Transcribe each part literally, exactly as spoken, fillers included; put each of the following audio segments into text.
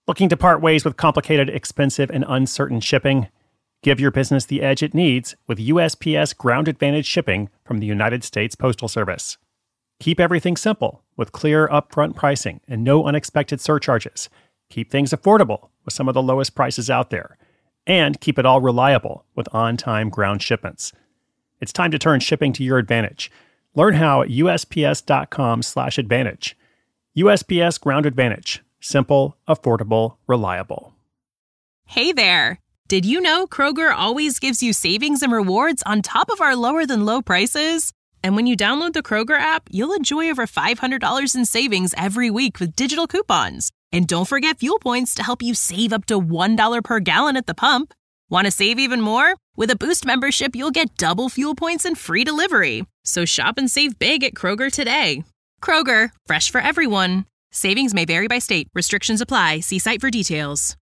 Looking to part ways with complicated, expensive, and uncertain shipping? Give your business the edge it needs with U S P S Ground Advantage shipping from the United States Postal Service. Keep everything simple with clear upfront pricing and no unexpected surcharges. Keep things affordable with some of the lowest prices out there. And keep it all reliable with on-time ground shipments. It's time to turn shipping to your advantage. Learn how at U S P S dot com slash advantage. U S P S Ground Advantage. Simple, affordable, reliable. Hey there! Did you know Kroger always gives you savings and rewards on top of our lower-than-low prices? And when you download the Kroger app, you'll enjoy over five hundred dollars in savings every week with digital coupons. And don't forget fuel points to help you save up to one dollar per gallon at the pump. Want to save even more? With a Boost membership, you'll get double fuel points and free delivery. So shop and save big at Kroger today. Kroger, fresh for everyone. Savings may vary by state. Restrictions apply. See site for details.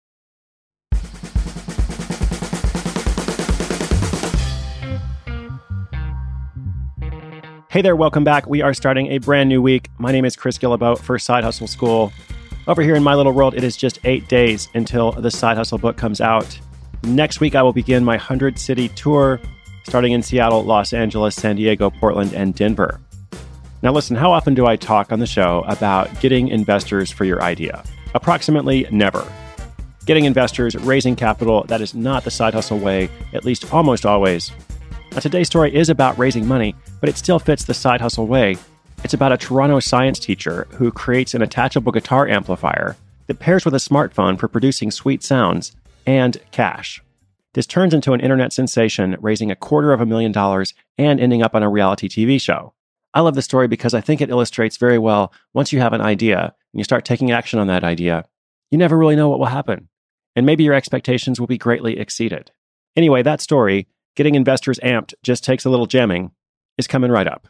Hey there, welcome back. We are starting a brand new week. My name is Chris Guillebeau for Side Hustle School. Over here in my little world, it is just eight days until the Side Hustle book comes out. Next week, I will begin my hundred-city tour, starting in Seattle, Los Angeles, San Diego, Portland, and Denver. Now listen, how often do I talk on the show about getting investors for your idea? Approximately never. Getting investors, raising capital, that is not the Side Hustle way, at least almost always. Now today's story is about raising money, but it still fits the Side Hustle way. It's about a Toronto science teacher who creates an attachable guitar amplifier that pairs with a smartphone for producing sweet sounds and cash. This turns into an internet sensation, raising a quarter of a million dollars and ending up on a reality T V show. I love the story because I think it illustrates very well once you have an idea and you start taking action on that idea, you never really know what will happen. And maybe your expectations will be greatly exceeded. Anyway, that story, getting investors amped just takes a little jamming, is coming right up.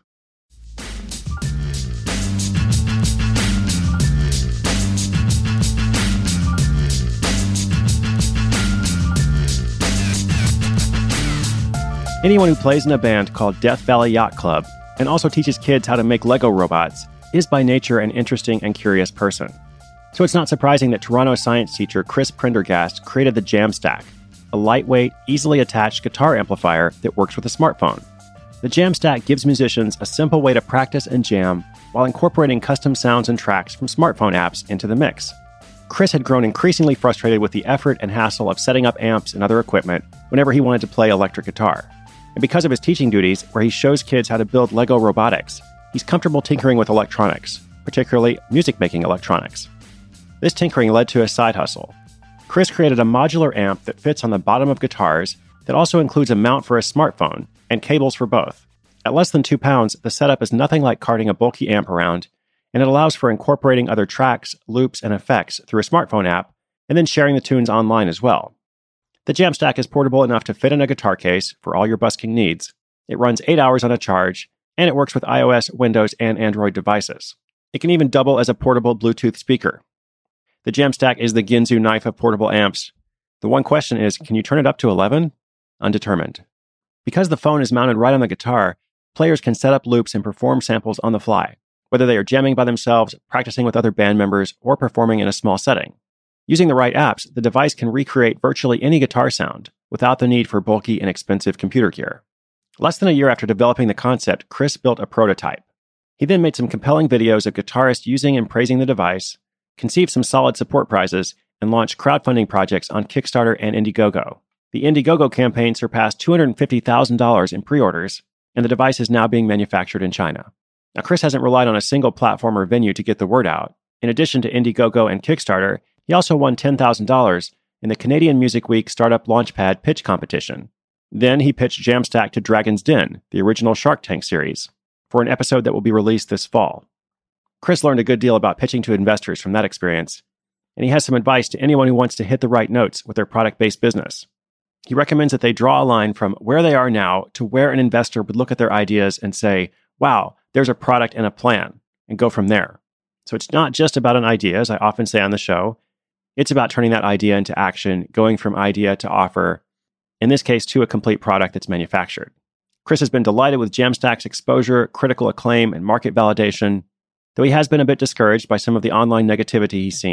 Anyone who plays in a band called Death Valley Yacht Club and also teaches kids how to make Lego robots is by nature an interesting and curious person. So it's not surprising that Toronto science teacher Chris Prendergast created the Jamstack, a lightweight, easily attached guitar amplifier that works with a smartphone. The Jamstack gives musicians a simple way to practice and jam while incorporating custom sounds and tracks from smartphone apps into the mix. Chris had grown increasingly frustrated with the effort and hassle of setting up amps and other equipment whenever he wanted to play electric guitar. And because of his teaching duties, where he shows kids how to build Lego robotics, he's comfortable tinkering with electronics, particularly music-making electronics. This tinkering led to a side hustle. Chris created a modular amp that fits on the bottom of guitars that also includes a mount for a smartphone and cables for both. At less than two pounds, the setup is nothing like carting a bulky amp around, and it allows for incorporating other tracks, loops, and effects through a smartphone app, and then sharing the tunes online as well. The Jamstack is portable enough to fit in a guitar case for all your busking needs. It runs eight hours on a charge, and it works with iOS, Windows, and Android devices. It can even double as a portable Bluetooth speaker. The Jamstack is the Ginsu knife of portable amps. The one question is, can you turn it up to eleven? Undetermined. Because the phone is mounted right on the guitar, players can set up loops and perform samples on the fly, whether they are jamming by themselves, practicing with other band members, or performing in a small setting. Using the right apps, the device can recreate virtually any guitar sound without the need for bulky and expensive computer gear. Less than a year after developing the concept, Chris built a prototype. He then made some compelling videos of guitarists using and praising the device, conceived some solid support prizes, and launched crowdfunding projects on Kickstarter and Indiegogo. The Indiegogo campaign surpassed two hundred fifty thousand dollars in pre-orders, and the device is now being manufactured in China. Now, Chris hasn't relied on a single platform or venue to get the word out. In addition to Indiegogo and Kickstarter, he also won ten thousand dollars in the Canadian Music Week Startup Launchpad pitch competition. Then he pitched Jamstack to Dragon's Den, the original Shark Tank series, for an episode that will be released this fall. Chris learned a good deal about pitching to investors from that experience, and he has some advice to anyone who wants to hit the right notes with their product-based business. He recommends that they draw a line from where they are now to where an investor would look at their ideas and say, wow, there's a product and a plan, and go from there. So it's not just about an idea, as I often say on the show. It's about turning that idea into action, going from idea to offer, in this case, to a complete product that's manufactured. Chris has been delighted with Jamstack's exposure, critical acclaim, and market validation, though he has been a bit discouraged by some of the online negativity he's seen,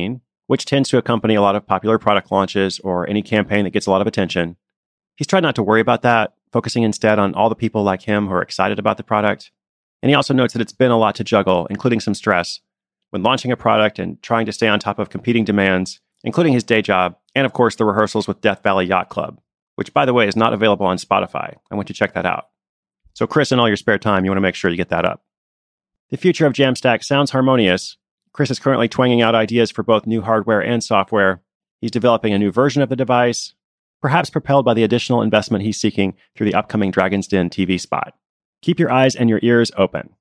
which tends to accompany a lot of popular product launches or any campaign that gets a lot of attention. He's tried not to worry about that, focusing instead on all the people like him who are excited about the product. And he also notes that it's been a lot to juggle, including some stress, when launching a product and trying to stay on top of competing demands, including his day job, and of course the rehearsals with Death Valley Yacht Club, which, by the way, is not available on Spotify. I want you to check that out. So Chris, in all your spare time, you want to make sure you get that up. The future of Jamstack sounds harmonious. Chris is currently twanging out ideas for both new hardware and software. He's developing a new version of the device, perhaps propelled by the additional investment he's seeking through the upcoming Dragon's Den T V spot. Keep your eyes and your ears open.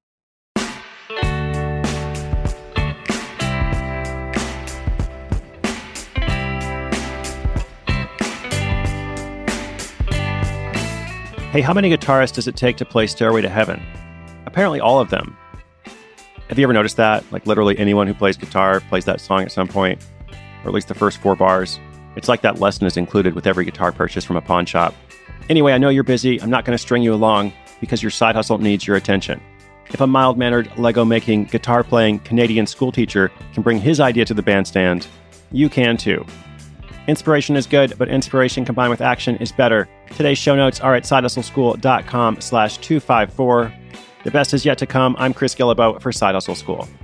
Hey, how many guitarists does it take to play Stairway to Heaven? Apparently all of them. Have you ever noticed that? Like literally anyone who plays guitar plays that song at some point, or at least the first four bars. It's like that lesson is included with every guitar purchase from a pawn shop. Anyway, I know you're busy. I'm not going to string you along because your side hustle needs your attention. If a mild-mannered, Lego-making, guitar-playing Canadian schoolteacher can bring his idea to the bandstand, you can too. Inspiration is good, but inspiration combined with action is better. Today's show notes are at sidehustleschool.com slash 254. The best is yet to come. I'm Chris Guillebeau for Side Hustle School.